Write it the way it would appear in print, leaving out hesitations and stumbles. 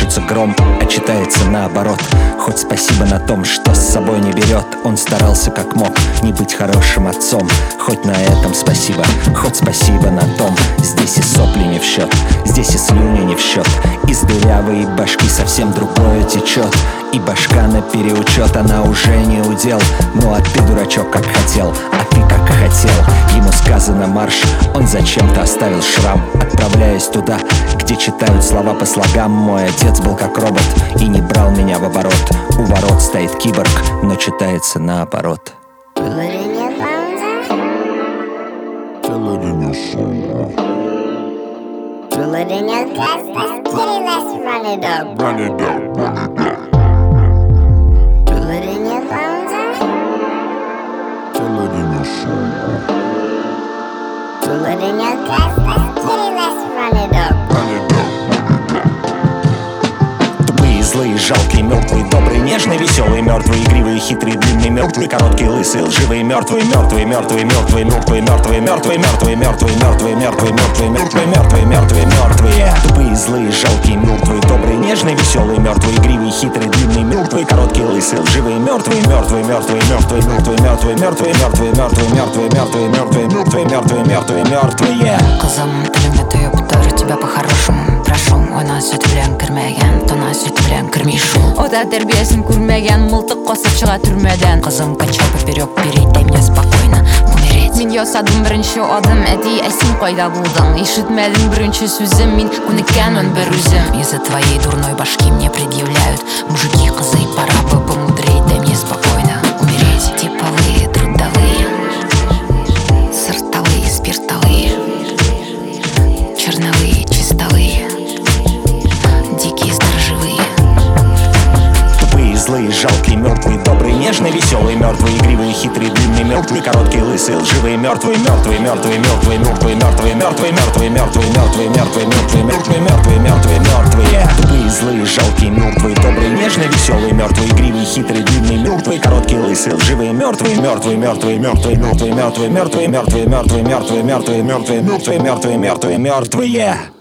пишется гром, а читается наоборот. Хоть спасибо на том, что с собой не берет. Он старался как мог не быть хорошим отцом. Хоть на этом спасибо, хоть спасибо на том. Здесь и сопли не в счет, здесь и слюни не в счет. Из дырявой башки совсем другое течет. И башка на переучет, она уже не удел. Ну а ты, дурачок, как хотел, а ты как хотел. Ему сказано марш, он зачем-то оставил шрам. Отправляясь туда, где читают слова по слогам. Мой отец был как робот и не брал меня в оборот. У ворот стоит киборг, но читается наоборот. Feel it in your bones, Feel it in your soul. feel it in your guts. Let's get it, let's run it up. Run it up, run it up. Feel it in your bones, Feel it in your soul. feel it in your guts. Let's get it, let's run it up. Run it up. Тупые, злые, жалкие, мертвые, добрые, нежные, веселые, мертвые, игривые, хитрые, длинные, мертвые, короткие, лысые, лживые, мертвые, мертвые, мертвые, мертвые, мертвые, мертвые, мертвые, мертвые, мертвые, мертвые, мертвые, мертвые, мертвые, мертвые, мертвые, мертвые. Тупые, злые, жалкие, мертвые, добрые, нежные, веселые, мертвые, игривые, хитрые, длинные, мертвые, короткие, лысые, лживые, мертвые, мертвые, мертвые, мертвые, мертвые, мертвые, мертвые, мертвые, мертвые, мертвые, мертвые, мертвые, мертвые, мертвые, мертвые, мертвые. Kızım elimde tüyüp tutar тебя по-хорошему. Прошу, ona süt bilen kirmegen, tona süt bilen kirmeyşu. Ota terbiyesini kurmagan, mıltık kosıp çığa türmeden. Kızım kaçar поперек, перейдай мне спокойно умереть. Мен ясадым бірінші адым, әдей әсін қайда болдың. Ишітмәдім бірінші сөзім, мен күніккенмін бір өзім. Из-за твоей дурной башки мне предъявляют мужики, козы, пора бы помудрить, дай мне спокойно умереть. Типовые, трудовые, сортовые, спиртовые, черновые, чистовые, дикие, сторожевые. Тупые, злые, жалкие, мертвые, добрые, нежные, веселые, мертвые, игривые, хитрые, длинные, мертвые, короткие, лысые, лживые, мертвые, мертвые, мертвые, мертвые, мертвые, мертвые, мертвые, мертвые, мертвые, мертвые, мертвые, мертвые, мертвые, мертвые, мертвые, мертвые. Тупые, злые, жалкие, мертвые, добрые, нежные, веселые, мертвые, игривые, хитрые, длинные, мертвые, короткие, лысые, лживые, мертвые, мертвые, мертвые, мертвые, мертвые, мертвые, мертвые, мертвые, мертвые, мертвые, мертвые, мертвые, мертвые, мертвые, мертвые.